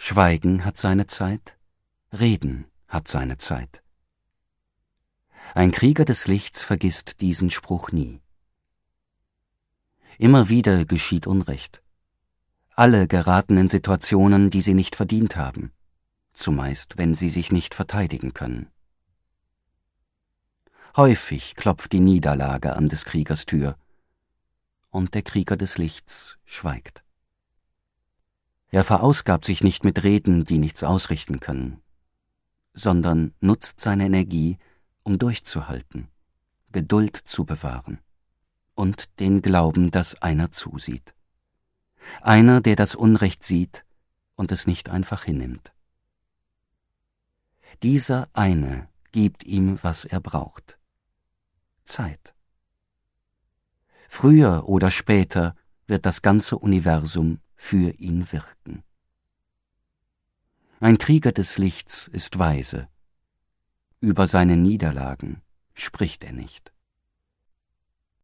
Schweigen hat seine Zeit, Reden hat seine Zeit. Ein Krieger des Lichts vergisst diesen Spruch nie. Immer wieder geschieht Unrecht. Alle geraten in Situationen, die sie nicht verdient haben, zumeist wenn sie sich nicht verteidigen können. Häufig klopft die Niederlage an des Kriegers Tür, und der Krieger des Lichts schweigt. Er verausgabt sich nicht mit Reden, die nichts ausrichten können, sondern nutzt seine Energie, um durchzuhalten, Geduld zu bewahren und den Glauben, dass einer zusieht. Einer, der das Unrecht sieht und es nicht einfach hinnimmt. Dieser eine gibt ihm, was er braucht: Zeit. Früher oder später wird das ganze Universum für ihn wirken. Ein Krieger des Lichts ist weise. Über seine Niederlagen spricht er nicht.